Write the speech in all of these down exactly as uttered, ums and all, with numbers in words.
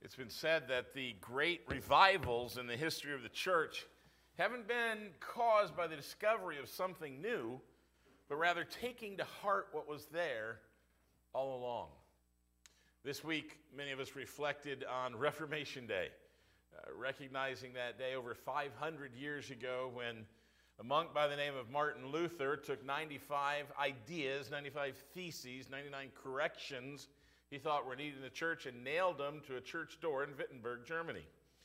It's been said that the great revivals in the history of the church haven't been caused by the discovery of something new, but rather taking to heart what was there all along. This week, many of us reflected on Reformation Day, uh, recognizing that day over five hundred years ago when a monk by the name of Martin Luther took ninety-five ideas, ninety-five theses, ninety-nine corrections he thought were needed in the church and nailed them to a church door in Wittenberg, Germany.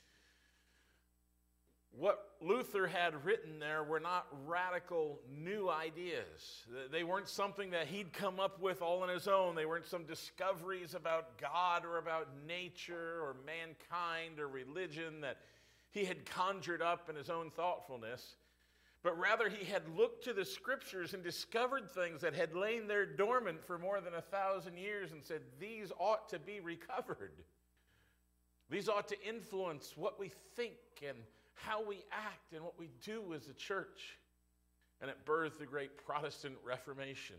What Luther had written there were not radical new ideas. They weren't something that he'd come up with all on his own. They weren't some discoveries about God or about nature or mankind or religion that he had conjured up in his own thoughtfulness. But rather he had looked to the scriptures and discovered things that had lain there dormant for more than a thousand years and said, these ought to be recovered. These ought to influence what we think and how we act and what we do as a church. And it birthed the great Protestant Reformation.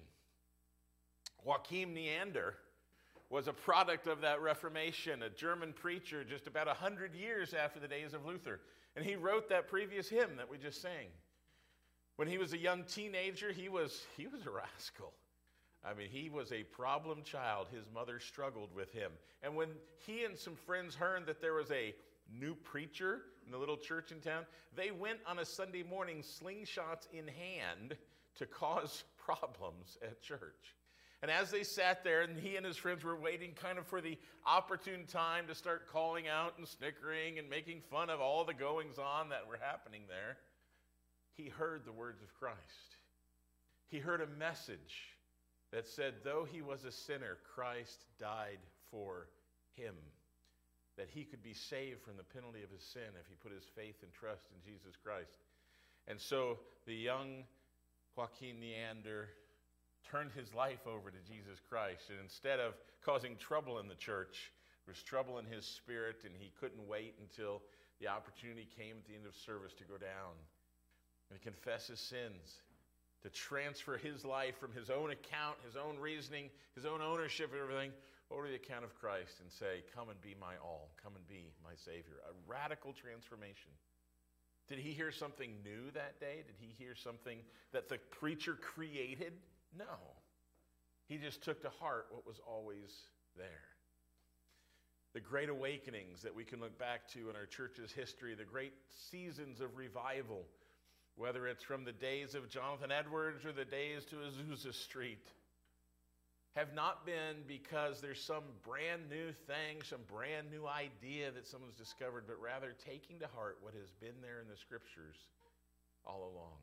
Joachim Neander was a product of that Reformation, a German preacher just about a hundred years after the days of Luther. And he wrote that previous hymn that we just sang. When he was a young teenager, he was, he was a rascal. I mean, he was a problem child. His mother struggled with him. And when he and some friends heard that there was a new preacher in the little church in town, they went on a Sunday morning slingshots in hand to cause problems at church. And as they sat there and he and his friends were waiting kind of for the opportune time to start calling out and snickering and making fun of all the goings on that were happening there, he heard the words of Christ. He heard a message that said, though he was a sinner, Christ died for him, that he could be saved from the penalty of his sin if he put his faith and trust in Jesus Christ. And so the young Joachim Neander turned his life over to Jesus Christ, and instead of causing trouble in the church, there was trouble in his spirit, and he couldn't wait until the opportunity came at the end of service to go down and confess his sins, to transfer his life from his own account, his own reasoning, his own ownership of everything, over to the account of Christ and say, come and be my all, come and be my Savior. A radical transformation. Did he hear something new that day? Did he hear something that the preacher created? No. He just took to heart what was always there. The great awakenings that we can look back to in our church's history, the great seasons of revival, whether it's from the days of Jonathan Edwards or the days to Azusa Street, have not been because there's some brand new thing, some brand new idea that someone's discovered, but rather taking to heart what has been there in the scriptures all along.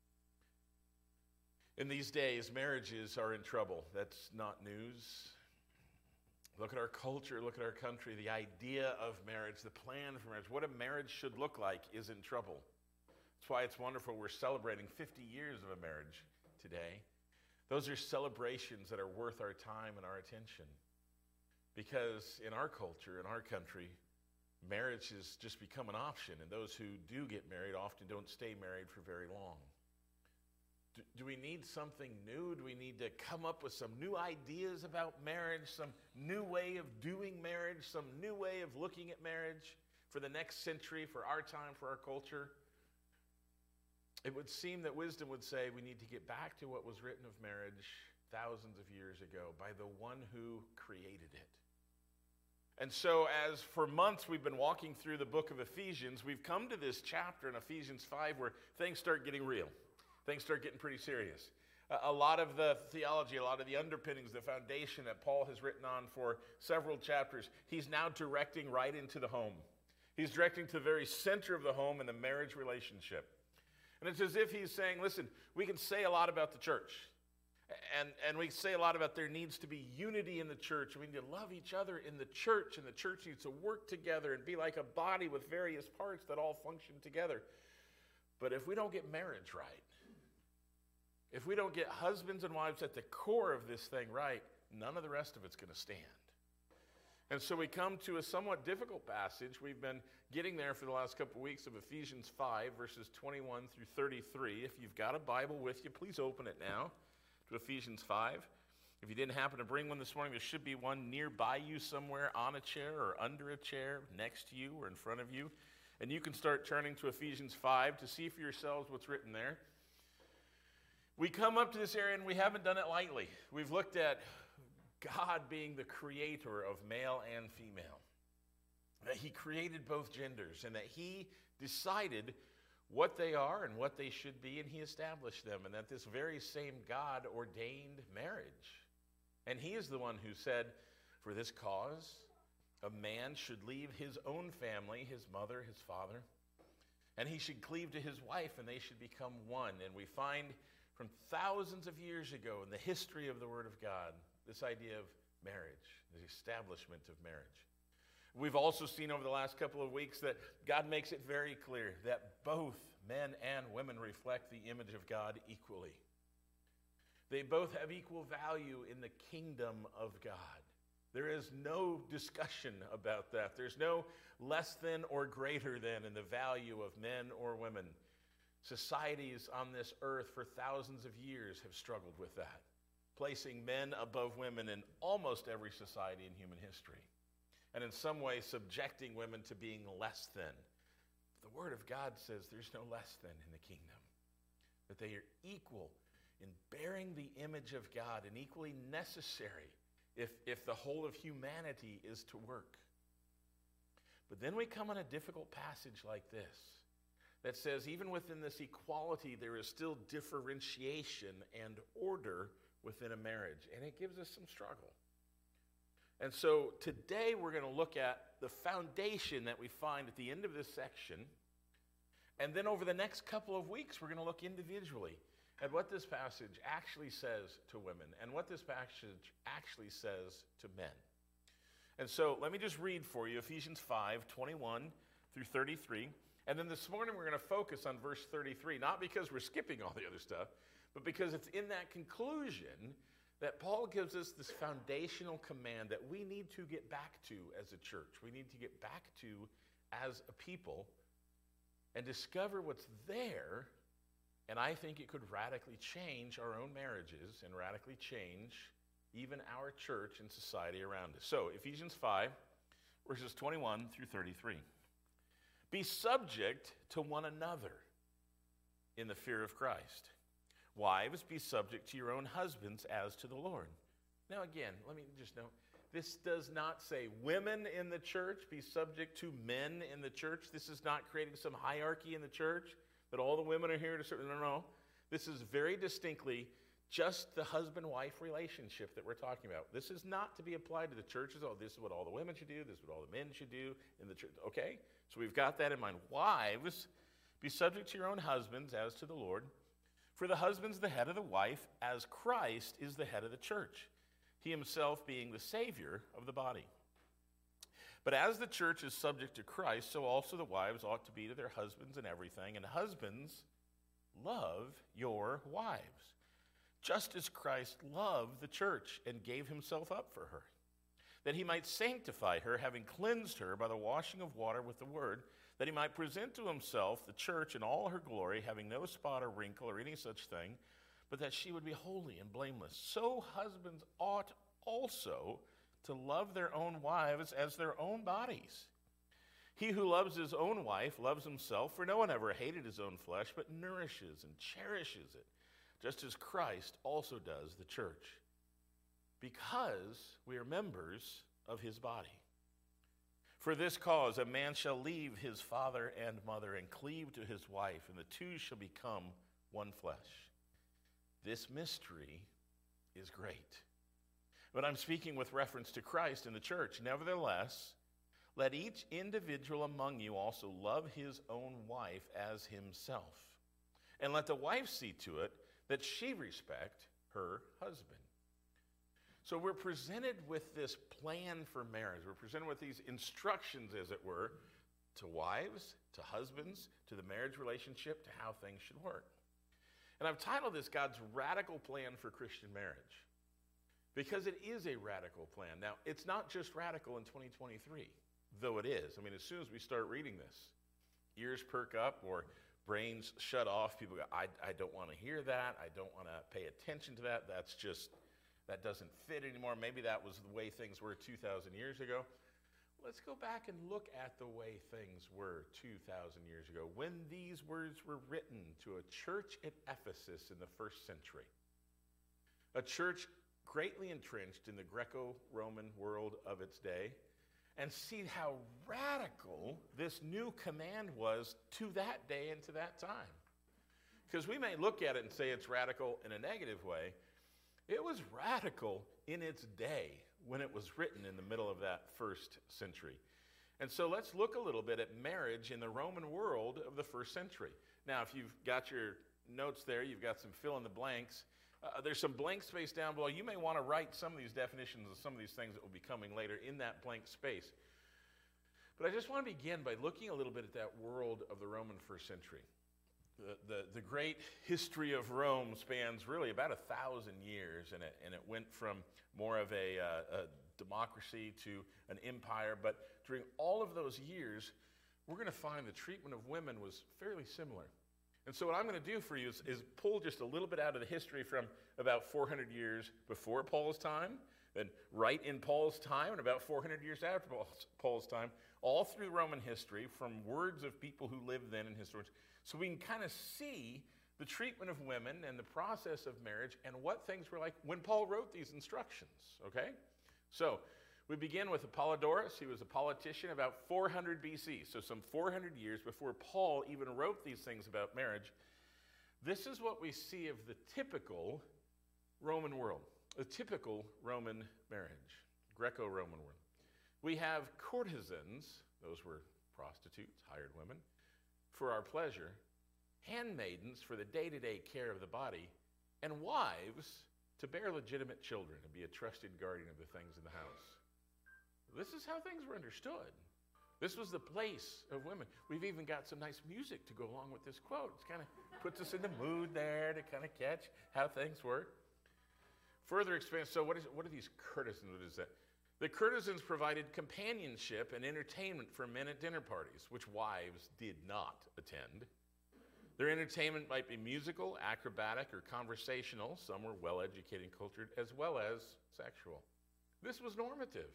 In these days, marriages are in trouble. That's not news. Look at our culture, look at our country. The idea of marriage, the plan for marriage, what a marriage should look like is in trouble. That's why it's wonderful we're celebrating fifty years of a marriage today. Those are celebrations that are worth our time and our attention. Because in our culture, in our country, marriage has just become an option, and those who do get married often don't stay married for very long. Do, do we need something new? Do we need to come up with some new ideas about marriage, some new way of doing marriage, some new way of looking at marriage for the next century, for our time, for our culture? It would seem that wisdom would say we need to get back to what was written of marriage thousands of years ago by the one who created it. And so as for months we've been walking through the book of Ephesians, we've come to this chapter in Ephesians five where things start getting real. Things start getting pretty serious. A lot of the theology, a lot of the underpinnings, the foundation that Paul has written on for several chapters, he's now directing right into the home. He's directing to the very center of the home and the marriage relationship. And it's as if he's saying, listen, we can say a lot about the church. And, and we say a lot about there needs to be unity in the church. We need to love each other in the church. And the church needs to work together and be like a body with various parts that all function together. But if we don't get marriage right, if we don't get husbands and wives at the core of this thing right, none of the rest of it's going to stand. And so we come to a somewhat difficult passage. We've been getting there for the last couple of weeks of Ephesians five, verses twenty-one through thirty-three. If you've got a Bible with you, please open it now to Ephesians five. If you didn't happen to bring one this morning, there should be one nearby you somewhere on a chair or under a chair, next to you or in front of you. And you can start turning to Ephesians five to see for yourselves what's written there. We come up to this area and we haven't done it lightly. We've looked at God being the creator of male and female. That he created both genders and that he decided what they are and what they should be, and he established them, and that this very same God ordained marriage. And he is the one who said, for this cause, a man should leave his own family, his mother, his father, and he should cleave to his wife, and they should become one. And we find from thousands of years ago in the history of the Word of God, this idea of marriage, the establishment of marriage. We've also seen over the last couple of weeks that God makes it very clear that both men and women reflect the image of God equally. They both have equal value in the kingdom of God. There is no discussion about that. There's no less than or greater than in the value of men or women. Societies on this earth for thousands of years have struggled with that, placing men above women in almost every society in human history, and in some way subjecting women to being less than. The Word of God says there's no less than in the kingdom, that they are equal in bearing the image of God and equally necessary if, if the whole of humanity is to work. But then we come on a difficult passage like this that says even within this equality there is still differentiation and order within a marriage, and it gives us some struggle. And so today we're going to look at the foundation that we find at the end of this section, and then over the next couple of weeks we're going to look individually at what this passage actually says to women and what this passage actually says to men. And so let me just read for you Ephesians five, twenty-one through thirty-three, and then this morning we're going to focus on verse thirty-three, not because we're skipping all the other stuff, but because it's in that conclusion that Paul gives us this foundational command that we need to get back to as a church. We need to get back to as a people and discover what's there. And I think it could radically change our own marriages and radically change even our church and society around us. So Ephesians five, verses twenty-one through thirty-three. Be subject to one another in the fear of Christ. Wives, be subject to your own husbands as to the Lord. Now again, let me just note, this does not say women in the church be subject to men in the church. This is not creating some hierarchy in the church that all the women are here to serve. No, no. This is very distinctly just the husband-wife relationship that we're talking about. This is not to be applied to the churches. Oh, this is what all the women should do. This is what all the men should do in the church. Okay? So we've got that in mind. Wives, be subject to your own husbands as to the Lord. For the husband's the head of the wife, as Christ is the head of the church, he himself being the Savior of the body. But as the church is subject to Christ, so also the wives ought to be to their husbands in everything. And husbands, love your wives, just as Christ loved the church and gave himself up for her, that he might sanctify her, having cleansed her by the washing of water with the word, that he might present to himself the church in all her glory, having no spot or wrinkle or any such thing, but that she would be holy and blameless. So husbands ought also to love their own wives as their own bodies. He who loves his own wife loves himself, for no one ever hated his own flesh, but nourishes and cherishes it, just as Christ also does the church, because we are members of his body. For this cause, a man shall leave his father and mother and cleave to his wife, and the two shall become one flesh. This mystery is great. But I'm speaking with reference to Christ and the church. Nevertheless, let each individual among you also love his own wife as himself. And let the wife see to it that she respect her husband. So we're presented with this plan for marriage. We're presented with these instructions, as it were, to wives, to husbands, to the marriage relationship, to how things should work. And I've titled this God's Radical Plan for Christian Marriage, because it is a radical plan. Now, it's not just radical in twenty twenty-three, though it is. I mean, as soon as we start reading this, ears perk up or brains shut off. People go, I, I don't want to hear that. I don't want to pay attention to that. That's just that doesn't fit anymore. Maybe that was the way things were two thousand years ago. Let's go back and look at the way things were two thousand years ago when these words were written to a church at Ephesus in the first century. A church greatly entrenched in the Greco-Roman world of its day, and see how radical this new command was to that day and to that time. Because we may look at it and say it's radical in a negative way. It was radical in its day when it was written in the middle of that first century. And so let's look a little bit at marriage in the Roman world of the first century. Now, if you've got your notes there, you've got some fill in the blanks. Uh, there's some blank space down below. You may want to write some of these definitions of some of these things that will be coming later in that blank space. But I just want to begin by looking a little bit at that world of the Roman first century. The, the, the great history of Rome spans really about a thousand years, and it, and it went from more of a, uh, a democracy to an empire. But during all of those years, we're going to find the treatment of women was fairly similar. And so what I'm going to do for you is, is pull just a little bit out of the history from about four hundred years before Paul's time, then right in Paul's time, and about four hundred years after Paul's, Paul's time, all through Roman history, from words of people who lived then in historians, so we can kind of see the treatment of women and the process of marriage and what things were like when Paul wrote these instructions, okay? So we begin with Apollodorus. He was a politician about four hundred B C, so some four hundred years before Paul even wrote these things about marriage. This is what we see of the typical Roman world, the typical Roman marriage, Greco-Roman world. We have courtesans, those were prostitutes, hired women, for our pleasure, handmaidens for the day-to-day care of the body, and wives to bear legitimate children and be a trusted guardian of the things in the house. This is how things were understood. This was the place of women. We've even got some nice music to go along with this quote. It kind of puts us in the mood there to kind of catch how things work. Further expansion, so what, is, what are these courtesans? What is that? The courtesans provided companionship and entertainment for men at dinner parties, which wives did not attend. Their entertainment might be musical, acrobatic, or conversational. Some were well-educated and cultured, as well as sexual. This was normative.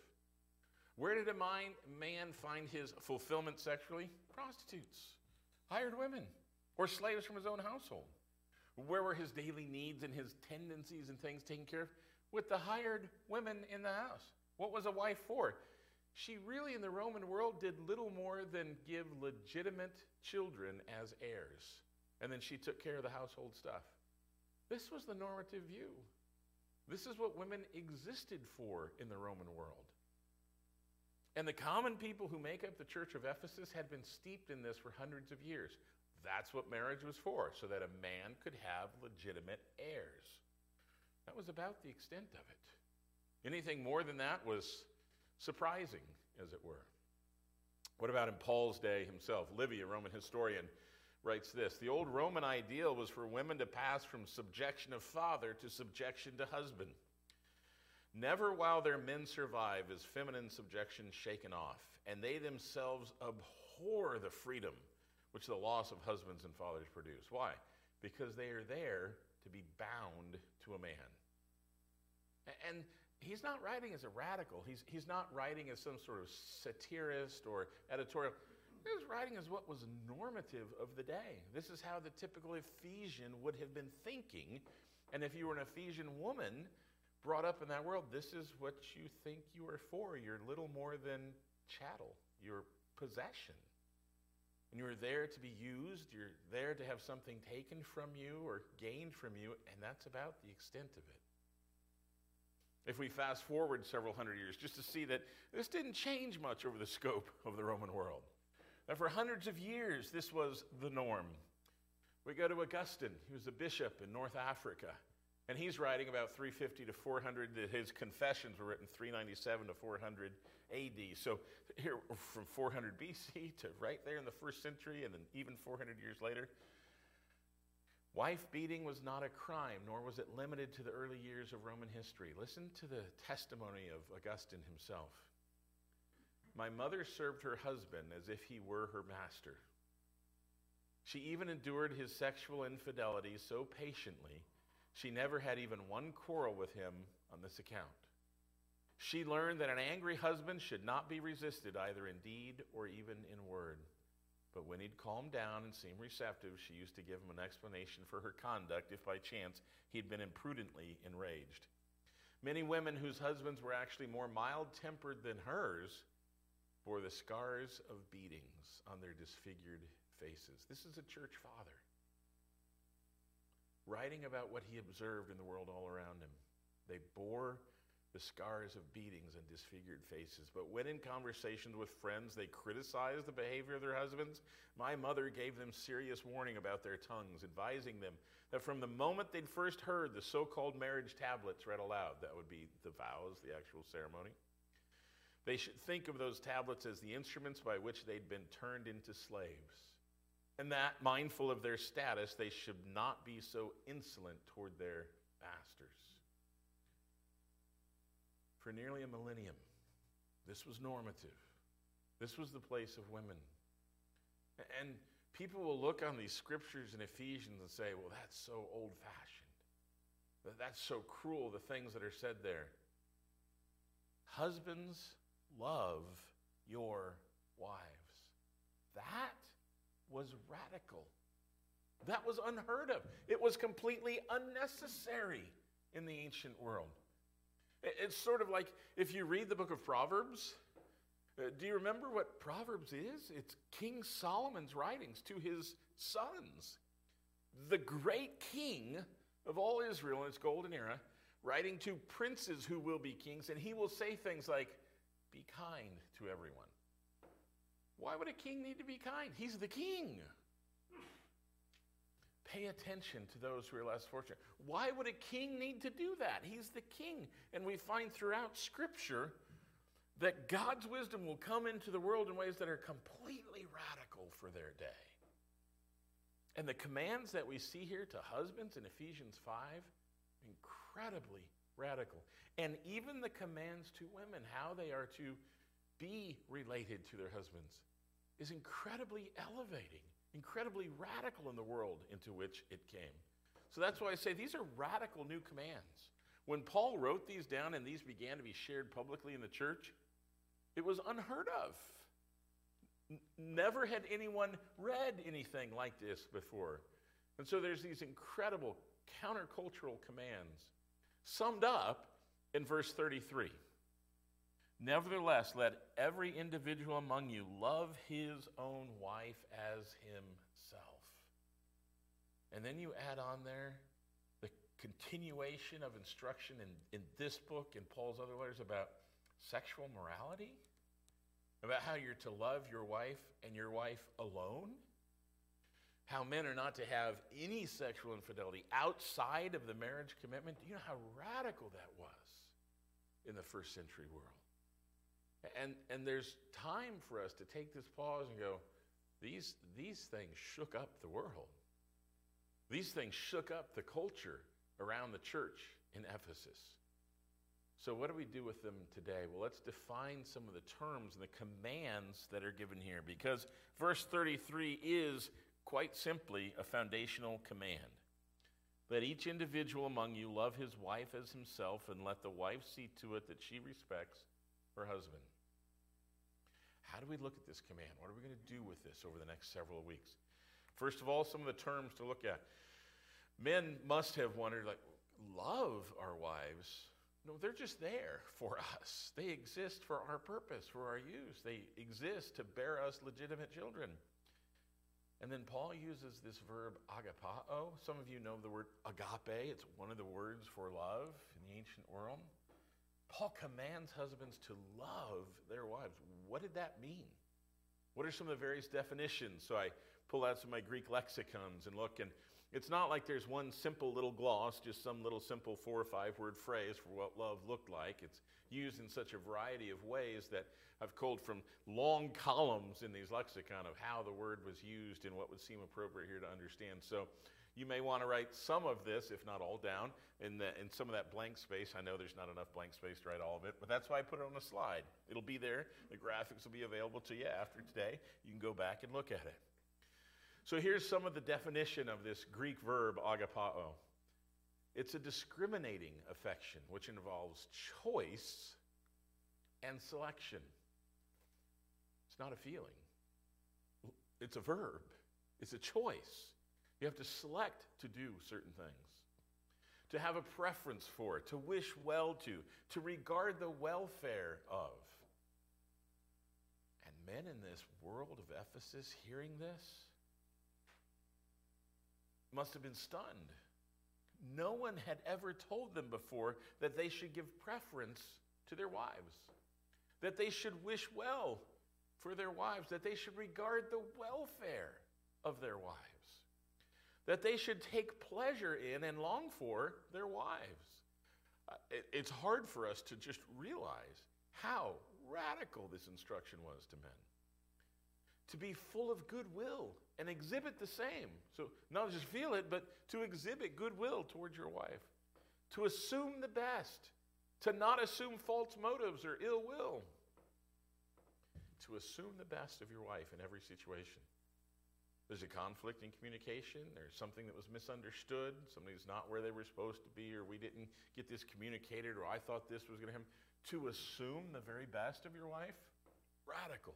Where did a man find his fulfillment sexually? Prostitutes, hired women, or slaves from his own household. Where were his daily needs and his tendencies and things taken care of? With the hired women in the house. What was a wife for? She really, in the Roman world, did little more than give legitimate children as heirs. And then she took care of the household stuff. This was the normative view. This is what women existed for in the Roman world. And the common people who make up the church of Ephesus had been steeped in this for hundreds of years. That's what marriage was for, so that a man could have legitimate heirs. That was about the extent of it. Anything more than that was surprising, as it were. What about in Paul's day himself? Livy, a Roman historian, writes this: the old Roman ideal was for women to pass from subjection of father to subjection to husband. Never while their men survive is feminine subjection shaken off, and they themselves abhor the freedom which the loss of husbands and fathers produce. Why? Because they are there to be bound to a man. And he's not writing as a radical. He's, he's not writing as some sort of satirist or editorial. He's writing as what was normative of the day. This is how the typical Ephesian would have been thinking. And if you were an Ephesian woman brought up in that world, this is what you think you are for. You're little more than chattel. You're possession. And you're there to be used. You're there to have something taken from you or gained from you. And that's about the extent of it. If we fast forward several hundred years, just to see that this didn't change much over the scope of the Roman world. That for hundreds of years, this was the norm. We go to Augustine. He was a bishop in North Africa. And he's writing about three fifty to four hundred. His confessions were written three ninety-seven to four hundred A D. So here, from four hundred B C to right there in the first century, and then even four hundred years later, wife beating was not a crime, nor was it limited to the early years of Roman history. Listen to the testimony of Augustine himself. My mother served her husband as if he were her master. She even endured his sexual infidelity so patiently, she never had even one quarrel with him on this account. She learned that an angry husband should not be resisted either in deed or even in word. But when he'd calm down and seem receptive, she used to give him an explanation for her conduct if by chance he'd been imprudently enraged. Many women whose husbands were actually more mild-tempered than hers bore the scars of beatings on their disfigured faces. This is a church father writing about what he observed in the world all around him. They bore the scars of beatings and disfigured faces. But when in conversations with friends they criticized the behavior of their husbands, my mother gave them serious warning about their tongues, advising them that from the moment they'd first heard the so-called marriage tablets read aloud, that would be the vows, the actual ceremony, they should think of those tablets as the instruments by which they'd been turned into slaves. And that, mindful of their status, they should not be so insolent toward their masters. For nearly a millennium, this was normative. This was the place of women. And people will look on these scriptures in Ephesians and say, well, that's so old-fashioned. That's so cruel, the things that are said there. Husbands, love your wives. That was radical. That was unheard of. It was completely unnecessary in the ancient world. It's sort of like if you read the book of Proverbs, uh, do you remember what Proverbs is? It's King Solomon's writings to his sons. The great king of all Israel in its golden era, writing to princes who will be kings, and he will say things like, be kind to everyone. Why would a king need to be kind? He's the king. Pay attention to those who are less fortunate. Why would a king need to do that? He's the king. And we find throughout Scripture that God's wisdom will come into the world in ways that are completely radical for their day. And the commands that we see here to husbands in Ephesians five, incredibly radical. And even the commands to women, how they are to be related to their husbands, is incredibly elevating. Incredibly radical in the world into which it came. So that's why I say these are radical new commands. When Paul wrote these down and these began to be shared publicly in the church, it was unheard of. N- never had anyone read anything like this before. And so there's these incredible countercultural commands summed up in verse thirty-three. Nevertheless, let every individual among you love his own wife as himself. And then you add on there the continuation of instruction in, in this book and Paul's other letters about sexual morality, about how you're to love your wife and your wife alone, how men are not to have any sexual infidelity outside of the marriage commitment. Do you know how radical that was in the first century world? And and there's time for us to take this pause and go, these, these things shook up the world. These things shook up the culture around the church in Ephesus. So what do we do with them today? Well, let's define some of the terms and the commands that are given here, because verse thirty-three is quite simply a foundational command. Let each individual among you love his wife as himself, and let the wife see to it that she respects her husband. How do we look at this command? What are we going to do with this over the next several weeks? First of all, some of the terms to look at. Men must have wondered, like, love our wives. No, they're just there for us. They exist for our purpose, for our use. They exist to bear us legitimate children. And then Paul uses this verb agapao. Some of you know the word agape. It's one of the words for love in the ancient world. Paul commands husbands to love their wives. What did that mean? What are some of the various definitions? So I pull out some of my Greek lexicons and look, and it's not like there's one simple little gloss, just some little simple four or five word phrase for what love looked like. It's used in such a variety of ways that I've culled from long columns in these lexicon of how the word was used and what would seem appropriate here to understand. So you may want to write some of this, if not all, down in, the, in some of that blank space. I know there's not enough blank space to write all of it, but that's why I put it on a slide. It'll be there. The graphics will be available to you after today. You can go back and look at it. So here's some of the definition of this Greek verb, agapao. It's a discriminating affection, which involves choice and selection. It's not a feeling. It's a verb. It's a choice. You have to select to do certain things, to have a preference for, to wish well to, to regard the welfare of. And men in this world of Ephesus hearing this must have been stunned. No one had ever told them before that they should give preference to their wives, that they should wish well for their wives, that they should regard the welfare of their wives, that they should take pleasure in and long for their wives. Uh, it, it's hard for us to just realize how radical this instruction was to men. To be full of goodwill and exhibit the same. So not just feel it, but to exhibit goodwill towards your wife. To assume the best. To not assume false motives or ill will. To assume the best of your wife in every situation. There's a conflict in communication. There's something that was misunderstood. Somebody's not where they were supposed to be, or we didn't get this communicated, or I thought this was going to happen. To assume the very best of your wife? Radical.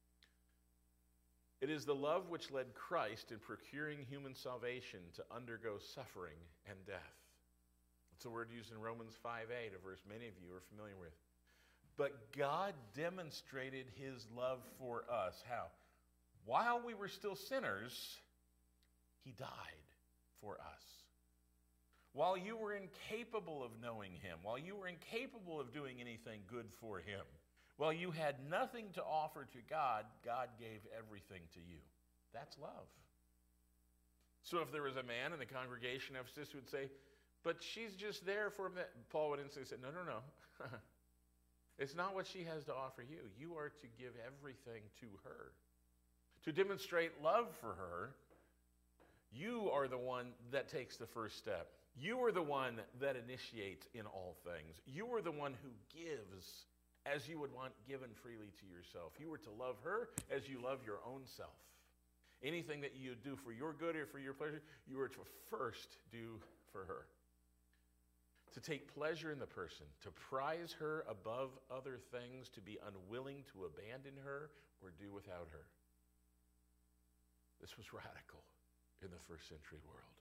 It is the love which led Christ in procuring human salvation to undergo suffering and death. It's a word used in Romans five eight, a verse many of you are familiar with. But God demonstrated his love for us. How? While we were still sinners, he died for us. While you were incapable of knowing him, while you were incapable of doing anything good for him, while you had nothing to offer to God, God gave everything to you. That's love. So if there was a man in the congregation of Ephesus who would say, but she's just there for a minute, Paul would instantly say, no, no, no. It's not what she has to offer you. You are to give everything to her. To demonstrate love for her, you are the one that takes the first step. You are the one that initiates in all things. You are the one who gives as you would want given freely to yourself. You were to love her as you love your own self. Anything that you do for your good or for your pleasure, you are to first do for her. To take pleasure in the person, to prize her above other things, to be unwilling to abandon her or do without her. This was radical in the first century world.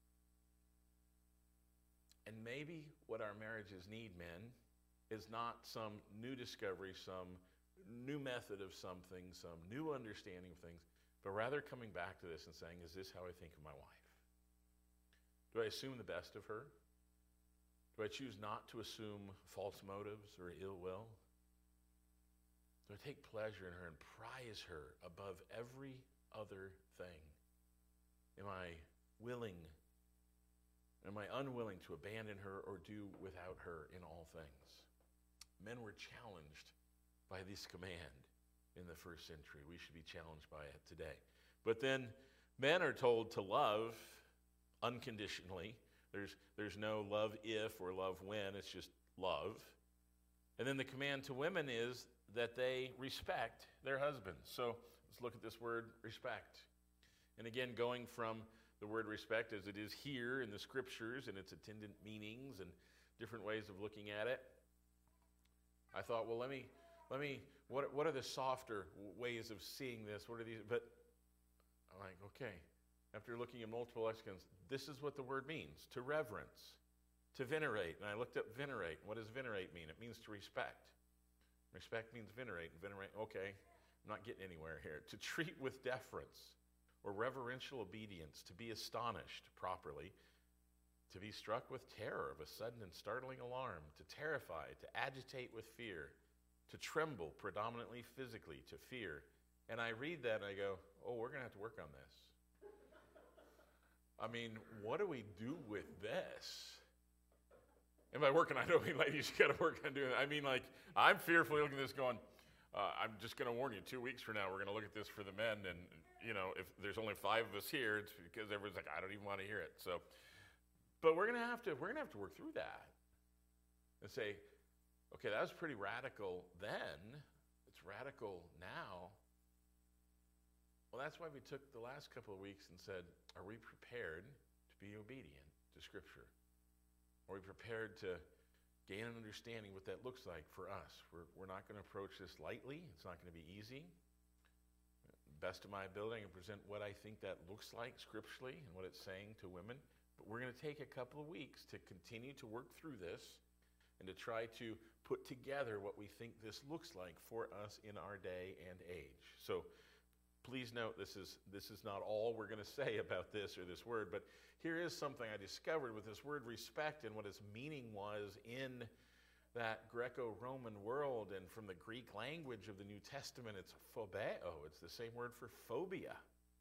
And maybe what our marriages need, men, is not some new discovery, some new method of something, some new understanding of things, but rather coming back to this and saying, is this how I think of my wife? Do I assume the best of her? Do I choose not to assume false motives or ill will? Do I take pleasure in her and prize her above every other thing? Am I willing, am I unwilling to abandon her or do without her in all things? Men were challenged by this command in the first century. We should be challenged by it today. But then men are told to love unconditionally. There's, there's no love if or love when. It's just love. And then the command to women is that they respect their husbands. So let's look at this word respect. And again, going from the word respect as it is here in the scriptures and its attendant meanings and different ways of looking at it, I thought, well, let me, let me, what, what are the softer ways of seeing this? What are these? But I'm like, okay, after looking at multiple lexicons, this is what the word means, to reverence, to venerate. And I looked up venerate. What does venerate mean? It means to respect. Respect means venerate. And venerate, okay, I'm not getting anywhere here. To treat with deference or reverential obedience, to be astonished properly, to be struck with terror of a sudden and startling alarm, to terrify, to agitate with fear, to tremble predominantly physically, to fear. And I read that and I go, oh, we're going to have to work on this. I mean, what do we do with this? And by working, I don't mean ladies, you got to work on doing it. I mean, like, I'm fearfully looking at this going, uh, I'm just going to warn you, two weeks from now, we're going to look at this for the men. And, you know, if there's only five of us here, it's because everyone's like, I don't even want to hear it. So, but we're going to have to, we're going to have to work through that and say, okay, that was pretty radical then. It's radical now. Well, that's why we took the last couple of weeks and said, are we prepared to be obedient to Scripture? Are we prepared to gain an understanding what that looks like for us? We're, we're not going to approach this lightly. It's not going to be easy. Best of my ability, I can present what I think that looks like scripturally and what it's saying to women. But we're going to take a couple of weeks to continue to work through this and to try to put together what we think this looks like for us in our day and age. So please note, this is this is not all we're going to say about this or this word, but here is something I discovered with this word respect and what its meaning was in that Greco-Roman world, and from the Greek language of the New Testament, it's phobeo. It's the same word for phobia.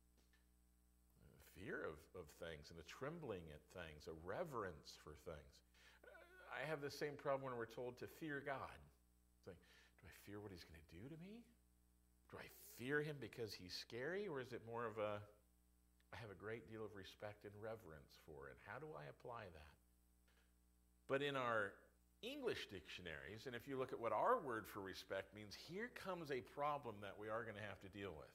Fear of, of things and a trembling at things, a reverence for things. I have the same problem when we're told to fear God. It's like, do I fear what he's going to do to me? Do I fear him because he's scary, or is it more of a, I have a great deal of respect and reverence for it? How do I apply that? But in our English dictionaries, and if you look at what our word for respect means, here comes a problem that we are going to have to deal with.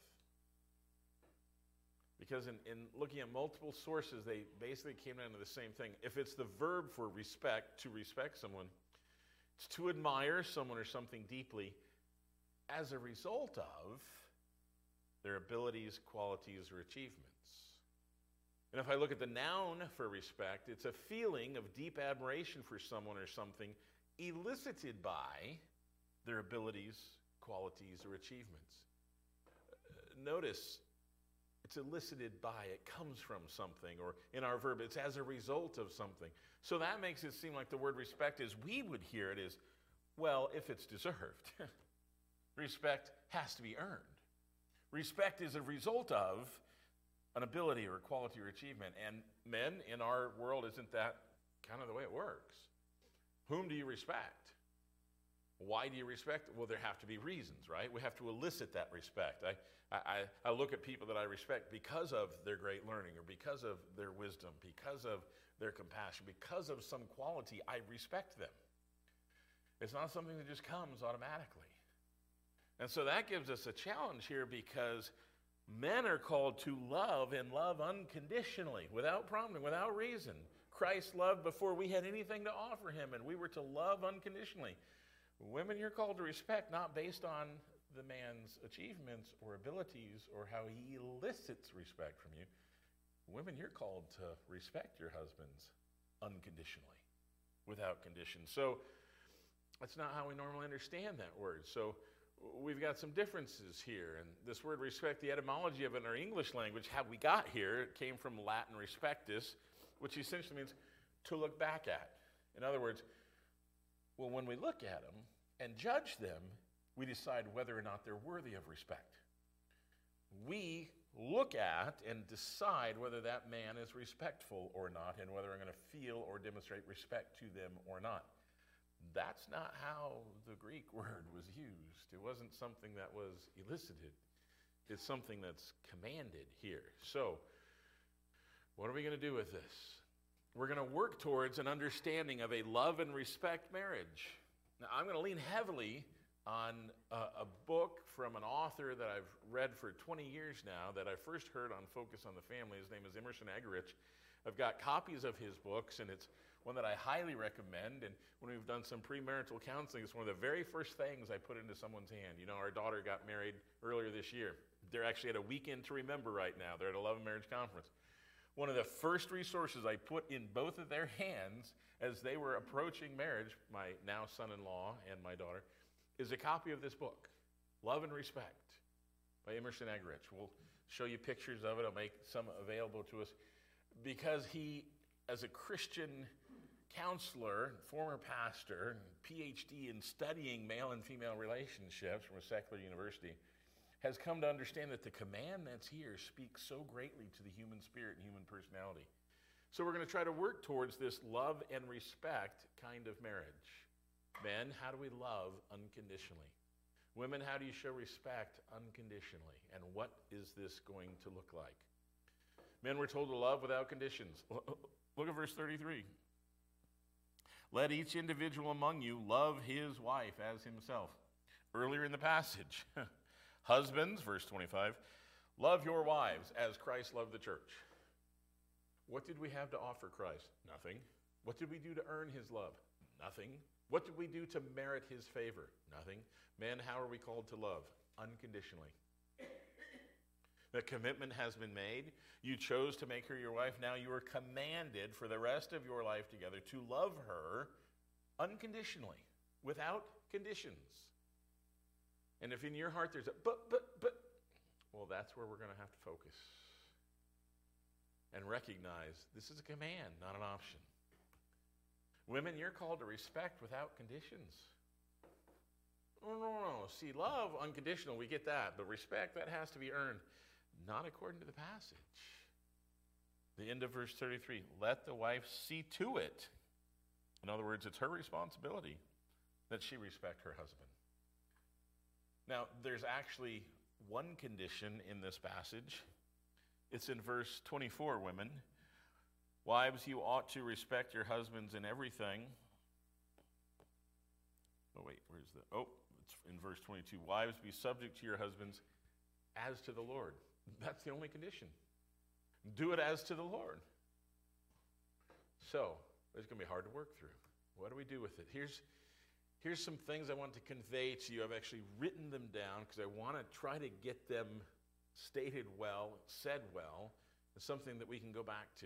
Because in, in looking at multiple sources, they basically came down to the same thing. If it's the verb for respect, to respect someone, it's to admire someone or something deeply as a result of their abilities, qualities, or achievements. And if I look at the noun for respect, it's a feeling of deep admiration for someone or something elicited by their abilities, qualities, or achievements. Uh, notice, it's elicited by, it comes from something, or in our verb, it's as a result of something. So that makes it seem like the word respect, as we would hear it, is, well, if it's deserved. Respect has to be earned. Respect is a result of an ability or a quality or achievement. And men, in our world, isn't that kind of the way it works? Whom do you respect? Why do you respect? Well, there have to be reasons, right? We have to elicit that respect. I, I, I look at people that I respect because of their great learning, or because of their wisdom, because of their compassion, because of some quality. I respect them. It's not something that just comes automatically. And so that gives us a challenge here, because men are called to love, and love unconditionally, without prompting, without reason. Christ loved before we had anything to offer him, and we were to love unconditionally. Women, you're called to respect, not based on the man's achievements or abilities or how he elicits respect from you. Women, you're called to respect your husbands unconditionally, without condition. So that's not how we normally understand that word. So we've got some differences here. And this word respect, the etymology of it in our English language, how we got here, it came from Latin respectus, which essentially means to look back at. In other words, well, when we look at them and judge them, we decide whether or not they're worthy of respect. We look at and decide whether that man is respectful or not, and whether I'm going to feel or demonstrate respect to them or not. That's not how the Greek word was used. It wasn't something that was elicited. It's something that's commanded here. So, what are we going to do with this? We're going to work towards an understanding of a love and respect marriage. Now, I'm going to lean heavily on a, a book from an author that I've read for twenty years now, that I first heard on Focus on the Family. His name is Emerson Eggerichs. I've got copies of his books, and it's one that I highly recommend. And when we've done some premarital counseling, it's one of the very first things I put into someone's hand. You know, our daughter got married earlier this year. They're actually at a weekend to remember right now. They're at a Love and Marriage Conference. One of the first resources I put in both of their hands as they were approaching marriage, my now son-in-law and my daughter, is a copy of this book, Love and Respect, by Emerson Eggerichs. We'll show you pictures of it. I'll make some available to us, because he, as a Christian counselor, former pastor, P H D in studying male and female relationships from a secular university, has come to understand that the command that's here speaks so greatly to the human spirit and human personality. So we're going to try to work towards this love and respect kind of marriage. Men, how do we love unconditionally? Women, how do you show respect unconditionally? And what is this going to look like? Men, we're told to love without conditions. Look at verse thirty-three. Let each individual among you love his wife as himself. Earlier in the passage, husbands, verse twenty-five, love your wives as Christ loved the church. What did we have to offer Christ? Nothing. What did we do to earn his love? Nothing. What did we do to merit his favor? Nothing. Men, how are we called to love? Unconditionally. The commitment has been made. You chose to make her your wife. Now you are commanded for the rest of your life together to love her unconditionally, without conditions. And if in your heart there's a but, but, but, well, that's where we're going to have to focus and recognize this is a command, not an option. Women, you're called to respect without conditions. No, no, no. See, love, unconditional, we get that. But respect, that has to be earned. Not according to the passage. The end of verse thirty-three. Let the wife see to it. In other words, it's her responsibility that she respect her husband. Now, there's actually one condition in this passage. It's in verse twenty-four, women. Wives, you ought to respect your husbands in everything. Oh, wait, where's the... Oh, it's in verse twenty-two. Wives, be subject to your husbands as to the Lord. That's the only condition. Do it as to the Lord. So, it's going to be hard to work through. What do we do with it? Here's, here's some things I want to convey to you. I've actually written them down because I want to try to get them stated well, said well, as something that we can go back to.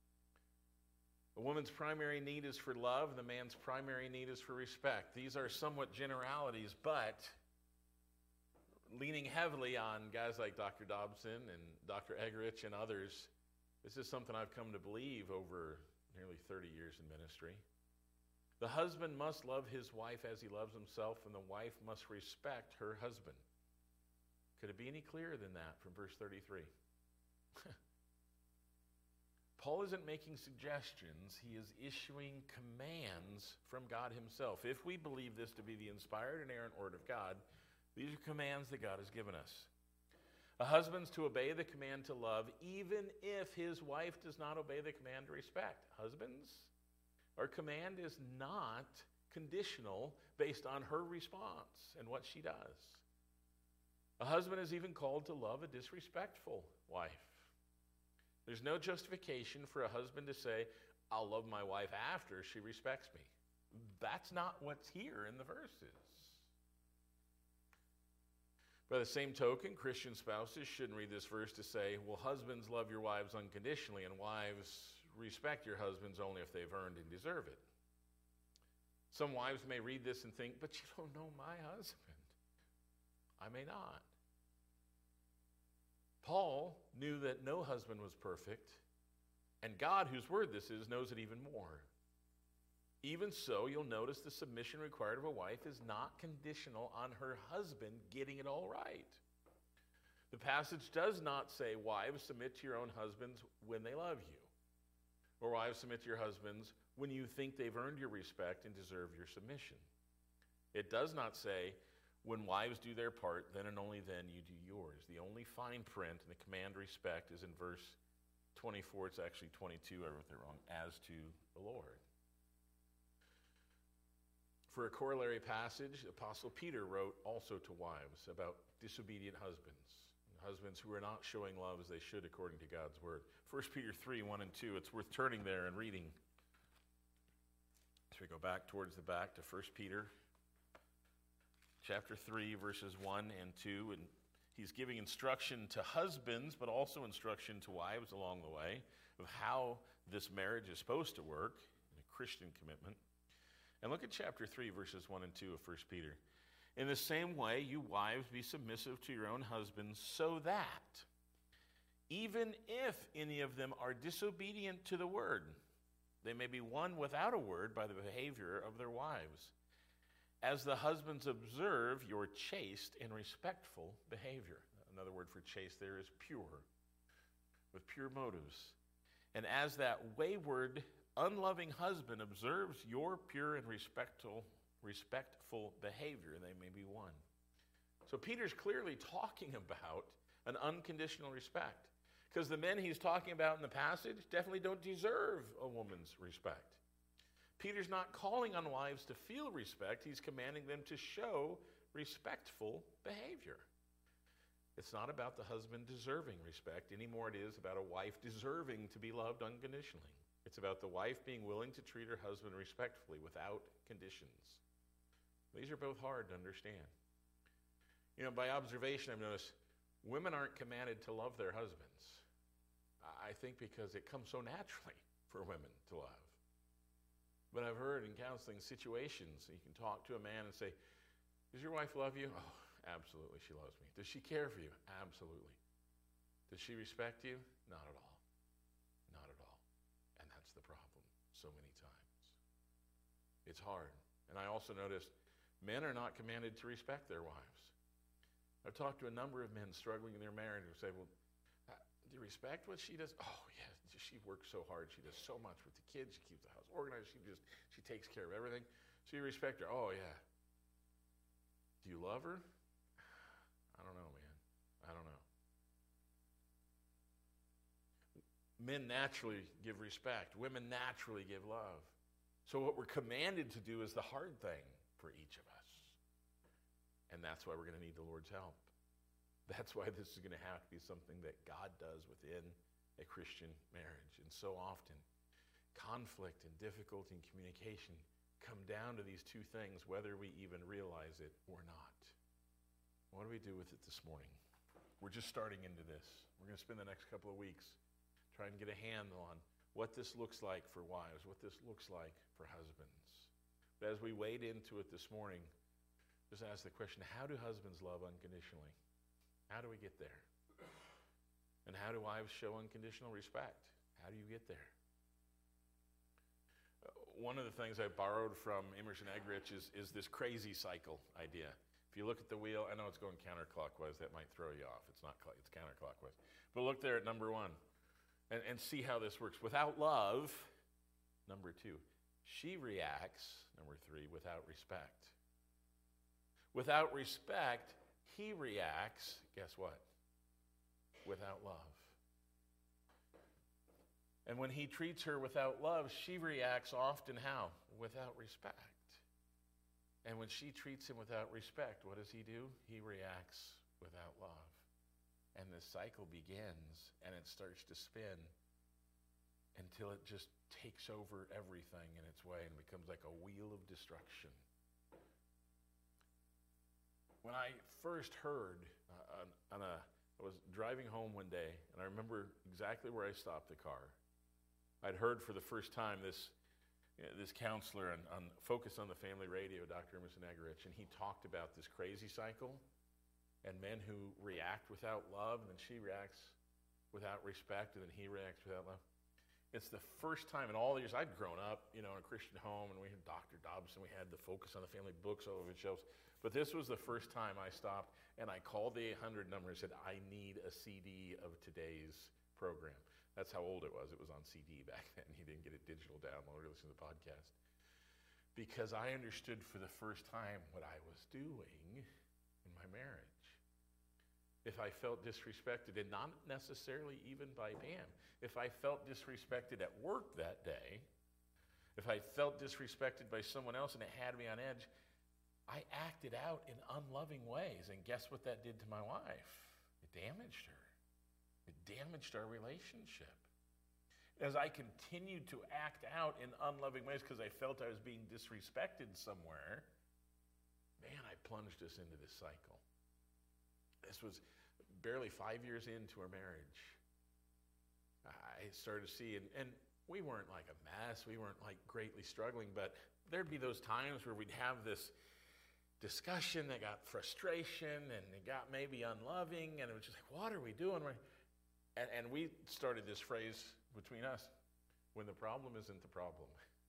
A woman's primary need is for love. The man's primary need is for respect. These are somewhat generalities, but leaning heavily on guys like Doctor Dobson and Doctor Egerich and others, this is something I've come to believe over nearly thirty years in ministry. The husband must love his wife as he loves himself, and the wife must respect her husband. Could it be any clearer than that from verse thirty-three? Paul isn't making suggestions. He is issuing commands from God himself. If we believe this to be the inspired and inerrant word of God, these are commands that God has given us. A husband's to obey the command to love, even if his wife does not obey the command to respect. Husbands, our command is not conditional based on her response and what she does. A husband is even called to love a disrespectful wife. There's no justification for a husband to say, I'll love my wife after she respects me. That's not what's here in the verses. By the same token, Christian spouses shouldn't read this verse to say, well, husbands, love your wives unconditionally, and wives, respect your husbands only if they've earned and deserve it. Some wives may read this and think, but you don't know my husband. I may not. Paul knew that no husband was perfect, and God, whose word this is, knows it even more. Even so, you'll notice the submission required of a wife is not conditional on her husband getting it all right. The passage does not say, wives, submit to your own husbands when they love you, or wives, submit to your husbands when you think they've earned your respect and deserve your submission. It does not say, when wives do their part, then and only then you do yours. The only fine print in the command respect is in verse twenty-four. It's actually twenty-two. I wrote that wrong. As to the Lord. For a corollary passage, Apostle Peter wrote also to wives about disobedient husbands, husbands who are not showing love as they should according to God's word. First Peter three, one and two. It's worth turning there and reading. So we go back towards the back to First Peter chapter three, verses one and two, and he's giving instruction to husbands, but also instruction to wives along the way of how this marriage is supposed to work in a Christian commitment. And look at chapter three, verses one and two of First Peter. In the same way, you wives, be submissive to your own husbands, so that, even if any of them are disobedient to the word, they may be won without a word by the behavior of their wives, as the husbands observe your chaste and respectful behavior. Another word for chaste there is pure, with pure motives. And as that wayward, unloving husband observes your pure and respectful, respectful behavior, they may be won. So Peter's clearly talking about an unconditional respect, because the men he's talking about in the passage definitely don't deserve a woman's respect. Peter's not calling on wives to feel respect. He's commanding them to show respectful behavior. It's not about the husband deserving respect anymore. It is about a wife deserving to be loved unconditionally. It's about the wife being willing to treat her husband respectfully without conditions. These are both hard to understand. You know, by observation, I've noticed women aren't commanded to love their husbands. I think because it comes so naturally for women to love. But I've heard in counseling situations, you can talk to a man and say, does your wife love you? Oh, absolutely, she loves me. Does she care for you? Absolutely. Does she respect you? Not at all. Not at all. And that's the problem so many times. It's hard. And I also noticed men are not commanded to respect their wives. I've talked to a number of men struggling in their marriage who say, well, do you respect what she does? Oh, yeah, she works so hard. She does so much with the kids. She keeps the house organized. She just, she takes care of everything. So you respect her. Oh, yeah. Do you love her? I don't know, man. I don't know. Men naturally give respect. Women naturally give love. So what we're commanded to do is the hard thing for each of us. And that's why we're going to need the Lord's help. That's why this is going to have to be something that God does within a Christian marriage. And so often, conflict and difficulty in communication come down to these two things, whether we even realize it or not. What do we do with it this morning? We're just starting into this. We're going to spend the next couple of weeks trying to get a handle on what this looks like for wives, what this looks like for husbands. But as we wade into it this morning, just ask the question, how do husbands love unconditionally? How do we get there? And how do wives show unconditional respect? How do you get there? Uh, one of the things I borrowed from Emerson Eggerichs is, is this crazy cycle idea. If you look at the wheel, I know it's going counterclockwise. That might throw you off. It's not, it's counterclockwise. But look there at number one and, and see how this works. Without love, number two. She reacts, number three, without respect. Without respect, he reacts, guess what? Without love. And when he treats her without love, she reacts often how? Without respect. And when she treats him without respect, what does he do? He reacts without love. And the cycle begins, and it starts to spin until it just takes over everything in its way and becomes like a wheel of destruction. When I first heard, uh, on, on a, I was driving home one day, and I remember exactly where I stopped the car. I'd heard for the first time this, you know, this counselor on, on Focus on the Family Radio, Doctor Emerson Eggerichs, and he talked about this crazy cycle and men who react without love, and then she reacts without respect, and then he reacts without love. It's the first time in all the years I'd grown up, you know, in a Christian home, and we had Doctor Dobson, we had the Focus on the Family books all over the shelves. But this was the first time I stopped, and I called the eight hundred number and said, I need a C D of today's program. That's how old it was. It was on C D back then. You didn't get a digital download or listen to the podcast. Because I understood for the first time what I was doing in my marriage. If I felt disrespected, and not necessarily even by Pam, if I felt disrespected at work that day, if I felt disrespected by someone else and it had me on edge, I acted out in unloving ways. And guess what that did to my wife? It damaged her. It damaged our relationship. As I continued to act out in unloving ways because I felt I was being disrespected somewhere, man, I plunged us into this cycle. This was barely five years into our marriage. I started to see, and, and we weren't like a mess. We weren't like greatly struggling, but there'd be those times where we'd have this discussion that got frustration and it got maybe unloving, and it was just like, what are we doing? And, and we started this phrase between us, when the problem isn't the problem.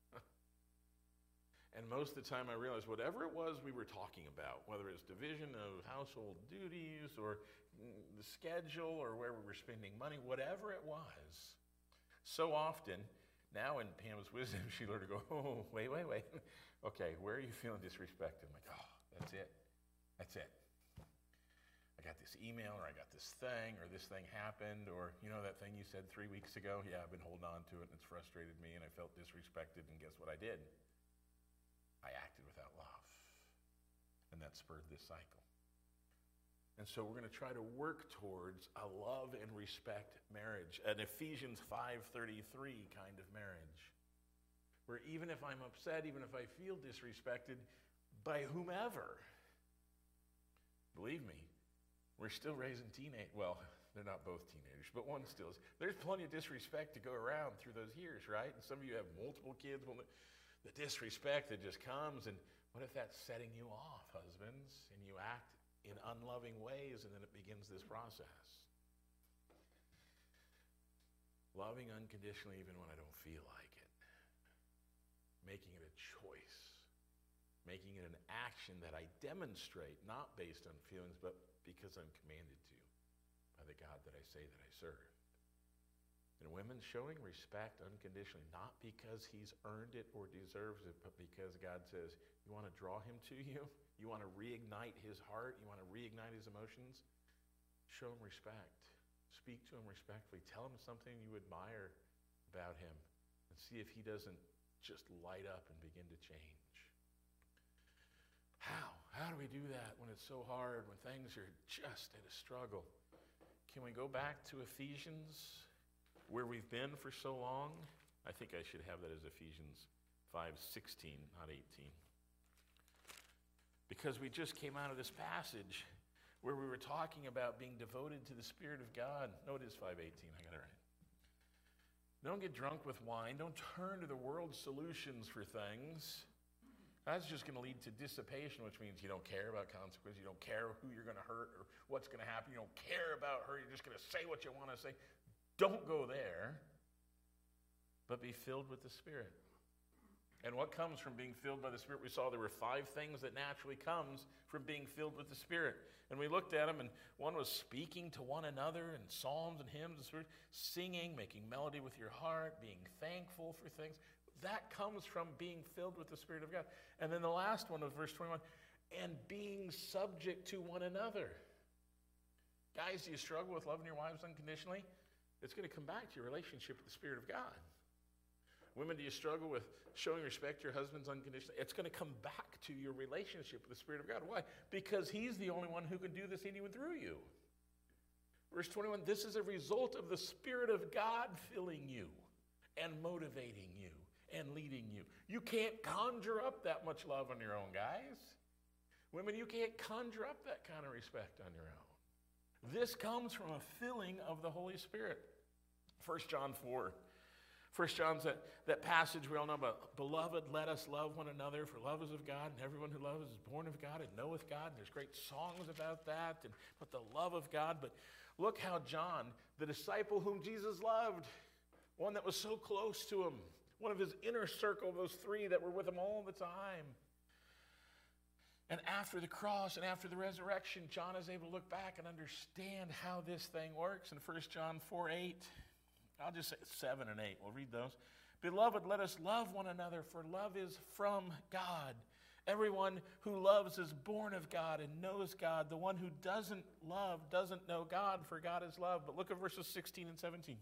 And most of the time I realized whatever it was we were talking about, whether it's division of household duties or the schedule or where we were spending money, whatever it was, so often, now in Pam's wisdom, she learned to go, oh, wait, wait, wait. Okay, where are you feeling disrespected? I'm like, oh, that's it. That's it. I got this email, or I got this thing, or this thing happened, or, you know, that thing you said three weeks ago? Yeah, I've been holding on to it, and it's frustrated me, and I felt disrespected, and guess what I did? I acted without love. And that spurred this cycle. And so we're going to try to work towards a love and respect marriage, an Ephesians five thirty-three kind of marriage, where even if I'm upset, even if I feel disrespected by whomever, believe me, we're still raising teenage. Well, they're not both teenagers, but one still is. There's plenty of disrespect to go around through those years, right? And some of you have multiple kids. Well, the disrespect that just comes, and what if that's setting you off, husbands, and you act in unloving ways, and then it begins this process. Loving unconditionally even when I don't feel like it. Making it a choice. Making it an action that I demonstrate, not based on feelings, but because I'm commanded to by the God that I say that I serve. And women showing respect unconditionally, not because he's earned it or deserves it, but because God says, you want to draw him to you? You want to reignite his heart? You want to reignite his emotions? Show him respect. Speak to him respectfully. Tell him something you admire about him and see if he doesn't just light up and begin to change. How? How do we do that when it's so hard, when things are just at a struggle? Can we go back to Ephesians, where we've been for so long? I think I should have that as Ephesians five sixteen, not eighteen. Because we just came out of this passage where we were talking about being devoted to the Spirit of God. No, it is five eighteen. I got it right. Don't get drunk with wine. Don't turn to the world's solutions for things. That's just going to lead to dissipation, which means you don't care about consequences. You don't care who you're going to hurt or what's going to happen. You don't care about her. You're just going to say what you want to say. Don't go there, but be filled with the Spirit. And what comes from being filled by the Spirit? We saw there were five things that naturally comes from being filled with the Spirit. And we looked at them, and one was speaking to one another in psalms and hymns, and singing, making melody with your heart, being thankful for things. That comes from being filled with the Spirit of God. And then the last one was verse twenty-one, and being subject to one another. Guys, do you struggle with loving your wives unconditionally? It's going to come back to your relationship with the Spirit of God. Women, do you struggle with showing respect to your husbands unconditionally? It's going to come back to your relationship with the Spirit of God. Why? Because he's the only one who can do this in you and through you. Verse twenty-one, this is a result of the Spirit of God filling you and motivating you and leading you. You can't conjure up that much love on your own, guys. Women, you can't conjure up that kind of respect on your own. This comes from a filling of the Holy Spirit. First John four. First John's that, that passage we all know about. Beloved, let us love one another, for love is of God, and everyone who loves is born of God and knoweth God. And there's great songs about that, and about the love of God. But look how John, the disciple whom Jesus loved, one that was so close to him, one of his inner circle, those three that were with him all the time. And after the cross and after the resurrection, John is able to look back and understand how this thing works. In First John four eight, I'll just say seven and eight. We'll read those. Beloved, let us love one another, for love is from God. Everyone who loves is born of God and knows God. The one who doesn't love doesn't know God, for God is love. But look at verses sixteen and seventeen.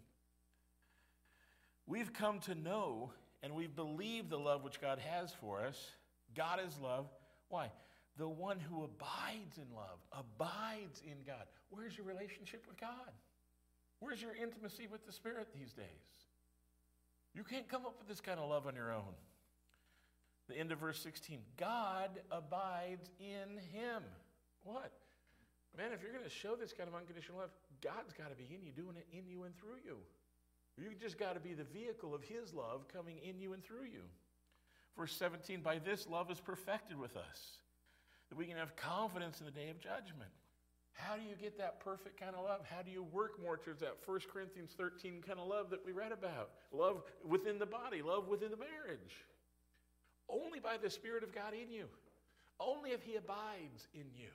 We've come to know and we've believed the love which God has for us. God is love. Why? The one who abides in love, abides in God. Where's your relationship with God? Where's your intimacy with the Spirit these days? You can't come up with this kind of love on your own. The end of verse sixteen. God abides in him. What? Man, if you're going to show this kind of unconditional love, God's got to be in you, doing it in you and through you. You just got to be the vehicle of his love coming in you and through you. Verse seventeen, by this love is perfected with us, that we can have confidence in the day of judgment. How do you get that perfect kind of love? How do you work more towards that First Corinthians thirteen kind of love that we read about? Love within the body, love within the marriage. Only by the Spirit of God in you. Only if he abides in you.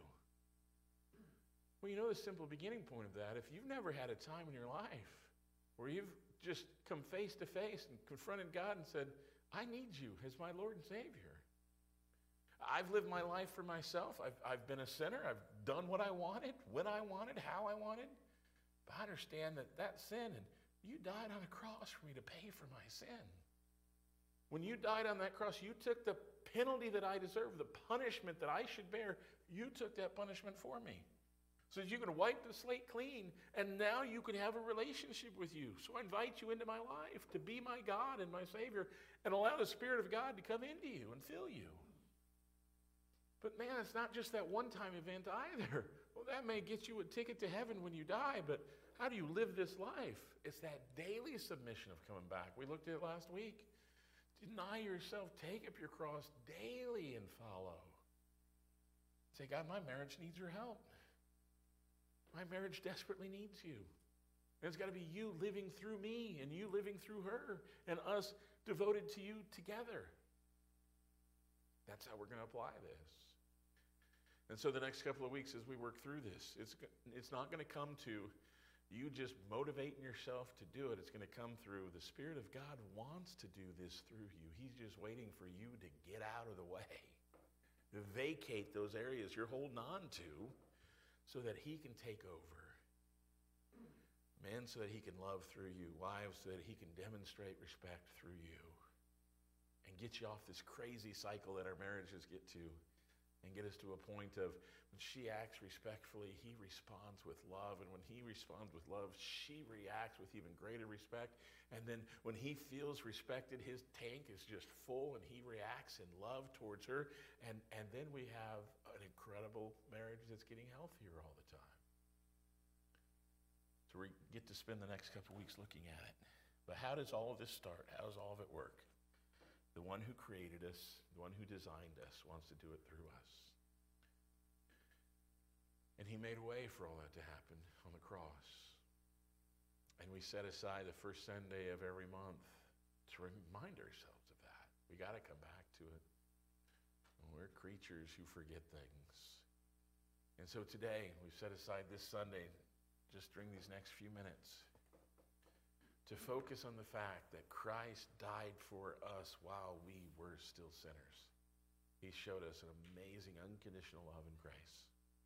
Well, you know the simple beginning point of that. If you've never had a time in your life where you've just come face to face and confronted God and said, I need you as my Lord and Savior. I've lived my life for myself. I've, I've been a sinner. I've done what I wanted, when I wanted, how I wanted. But I understand that that sin, and you died on a cross for me to pay for my sin. When you died on that cross, you took the penalty that I deserve, the punishment that I should bear. You took that punishment for me. so that you can wipe the slate clean, and now you can have a relationship with you. So I invite you into my life to be my God and my Savior, and allow the Spirit of God to come into you and fill you. But man, it's not just that one-time event either. Well, that may get you a ticket to heaven when you die, but how do you live this life? It's that daily submission of coming back. We looked at it last week. Deny yourself, take up your cross daily and follow. Say, God, my marriage needs your help. My marriage desperately needs you. And it's got to be you living through me and you living through her and us devoted to you together. That's how we're going to apply this. And so the next couple of weeks as we work through this, it's, it's not going to come to you just motivating yourself to do it. It's going to come through the Spirit of God wants to do this through you. He's just waiting for you to get out of the way, to vacate those areas you're holding on to so that he can take over. Men, so that he can love through you. Wives, so that he can demonstrate respect through you and get you off this crazy cycle that our marriages get to, and get us to a point of when she acts respectfully, he responds with love. And when he responds with love, she reacts with even greater respect. And then when he feels respected, his tank is just full and he reacts in love towards her. And, and then we have an incredible marriage that's getting healthier all the time. So we get to spend the next couple weeks looking at it. But how does all of this start? How does all of it work? The one who created us, the one who designed us, wants to do it through us. And he made a way for all that to happen on the cross. And we set aside the first Sunday of every month to remind ourselves of that. We got to come back to it. We're creatures who forget things. And so today, we've set aside this Sunday, just during these next few minutes, to focus on the fact that Christ died for us while we were still sinners. He showed us an amazing, unconditional love and grace.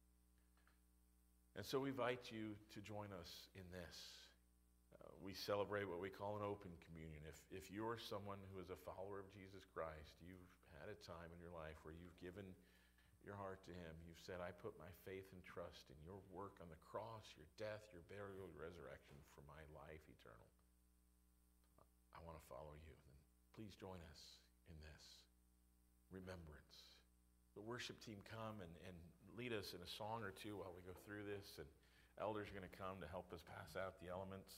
And so we invite you to join us in this. Uh, we celebrate what we call an open communion. If, if you're someone who is a follower of Jesus Christ, you've had a time in your life where you've given your heart to him. You've said, I put my faith and trust in your work on the cross, your death, your burial, your resurrection for my life eternal. I want to follow you. Then please join us in this remembrance. The worship team come and, and lead us in a song or two while we go through this, and elders are going to come to help us pass out the elements.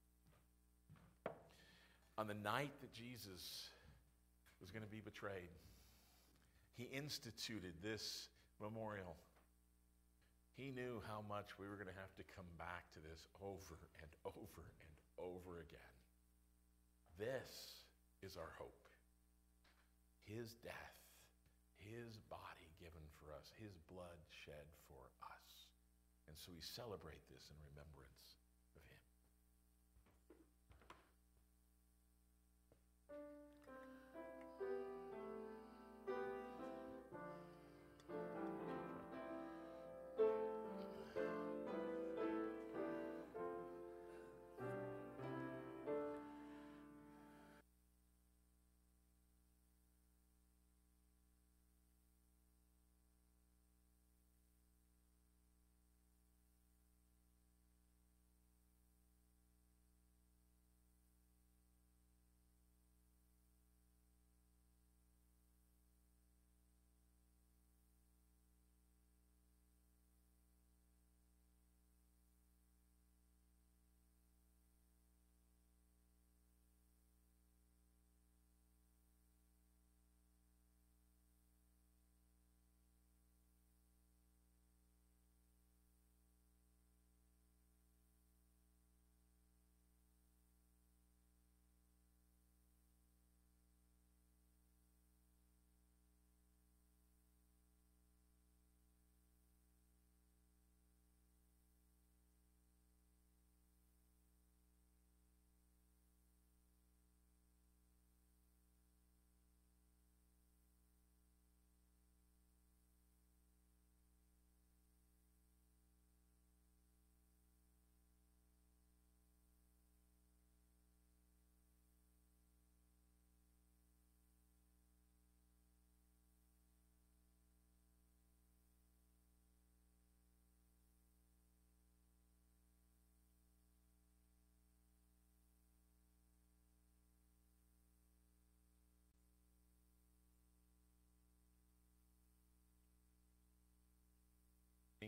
On the night that Jesus was going to be betrayed, he instituted this memorial. He knew how much we were going to have to come back to this over and over and over again. This is our hope. His death, his body given for us, his blood shed for us. And so we celebrate this in remembrance of him.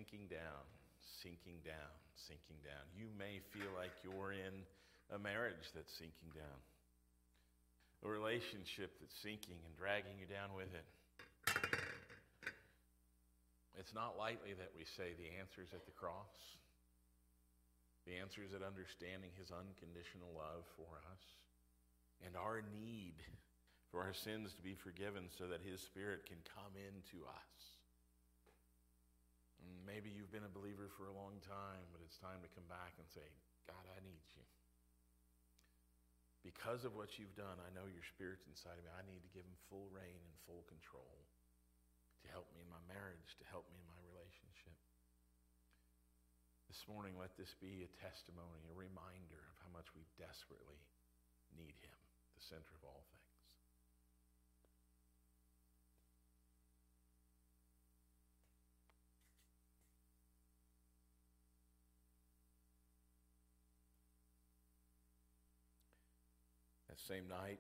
sinking down, sinking down, sinking down. You may feel like you're in a marriage that's sinking down, a relationship that's sinking and dragging you down with it. It's not lightly that we say the answer is at the cross. The answer is at understanding his unconditional love for us and our need for our sins to be forgiven so that his Spirit can come into us. And maybe you've been a believer for a long time, but it's time to come back and say, God, I need you. Because of what you've done, I know your Spirit's inside of me. I need to give him full reign and full control to help me in my marriage, to help me in my relationship. This morning, let this be a testimony, a reminder of how much we desperately need him, the center of all things. That same night,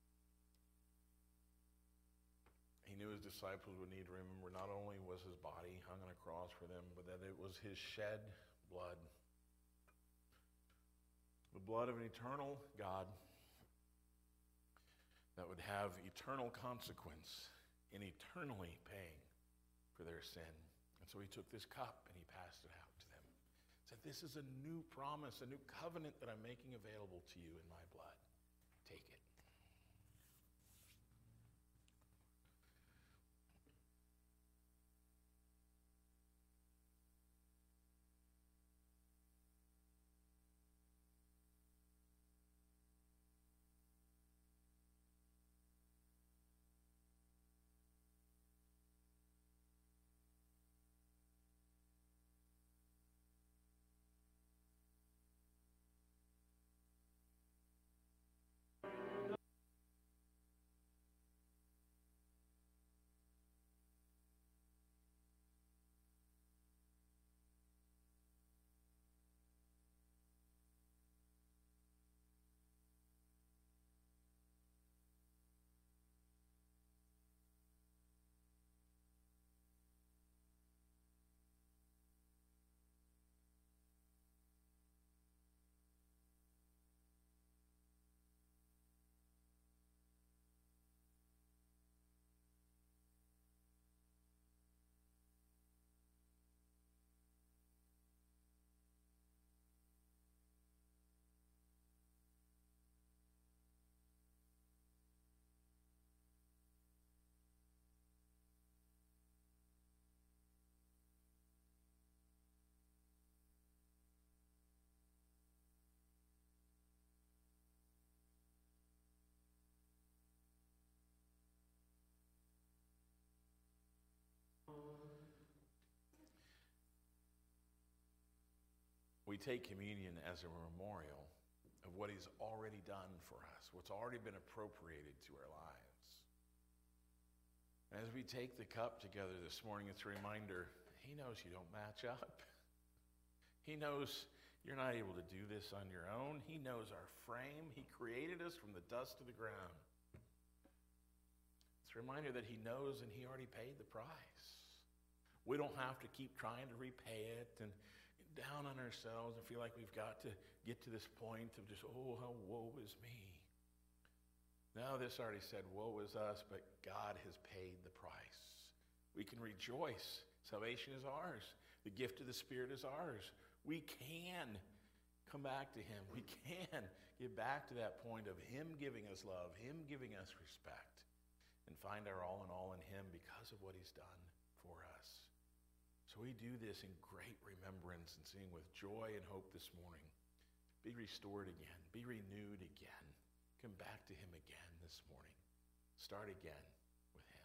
he knew his disciples would need to remember not only was his body hung on a cross for them, but that it was his shed blood. The blood of an eternal God that would have eternal consequence in eternally paying for their sin. And so he took this cup and he passed it out to them. He said, this is a new promise, a new covenant that I'm making available to you in my blood. Take it. We take communion as a memorial of what he's already done for us, what's already been appropriated to our lives. As we take the cup together this morning, it's a reminder, he knows you don't match up. He knows you're not able to do this on your own. He knows our frame. He created us from the dust of the ground. It's a reminder that he knows and he already paid the price. We don't have to keep trying to repay it and down on ourselves and feel like we've got to get to this point of just, oh, how woe is me. Now this already said, woe is us, but God has paid the price. We can rejoice. Salvation is ours. The gift of the Spirit is ours. We can come back to him. We can get back to that point of him giving us love, him giving us respect, and find our all in all in him because of what he's done for us. So we do this in great remembrance and sing with joy and hope this morning. Be restored again. Be renewed again. Come back to him again this morning. Start again with him.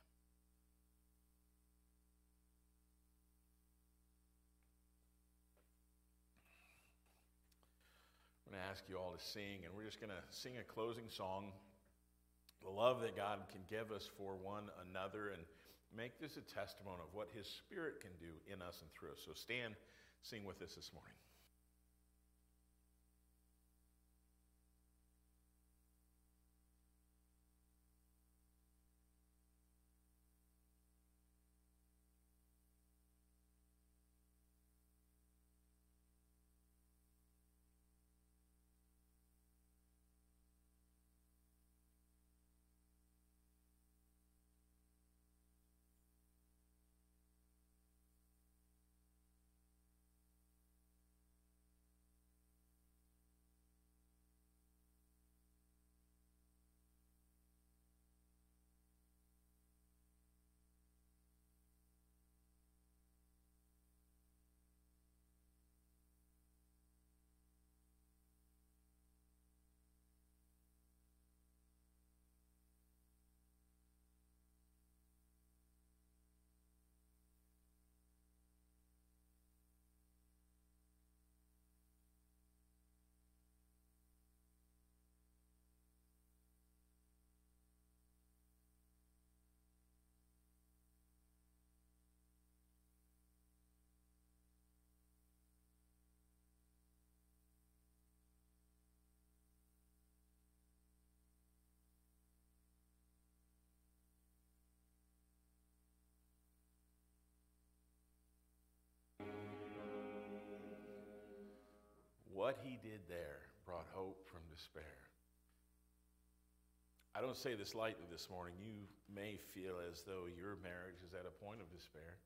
I'm going to ask you all to sing, and we're just going to sing a closing song. The love that God can give us for one another, and make this a testimony of what his Spirit can do in us and through us. So stand, sing with us this morning. what he did there brought hope from despair. I don't say this lightly this morning. You may feel as though your marriage is at a point of despair.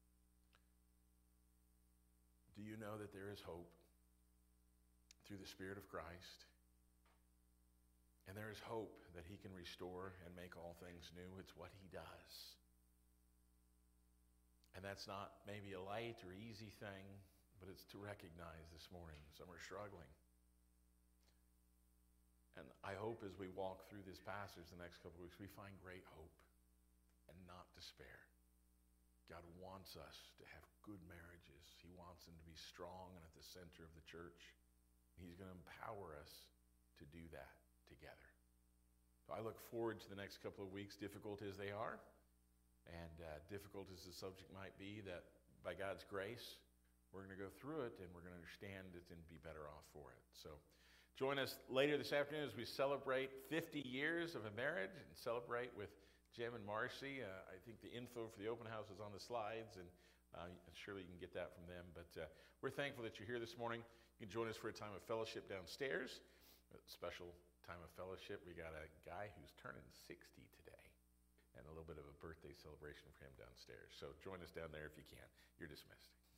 Do you know that there is hope through the Spirit of Christ? And there is hope that he can restore and make all things new. It's what he does. And that's not maybe a light or easy thing, but it's to recognize this morning some are struggling. And I hope as we walk through this passage the next couple of weeks, we find great hope and not despair. God wants us to have good marriages. He wants them to be strong and at the center of the church. He's going to empower us to do that together. So I look forward to the next couple of weeks, difficult as they are, and uh, difficult as the subject might be, that by God's grace, we're going to go through it and we're going to understand it and be better off for it. So join us later this afternoon as we celebrate fifty years of a marriage and celebrate with Jim and Marcy. Uh, I think the info for the open house is on the slides, and uh, surely you can get that from them. But uh, we're thankful that you're here this morning. You can join us for a time of fellowship downstairs, a special time of fellowship. We got a guy who's turning sixty today, and a little bit of a birthday celebration for him downstairs. So join us down there if you can. You're dismissed.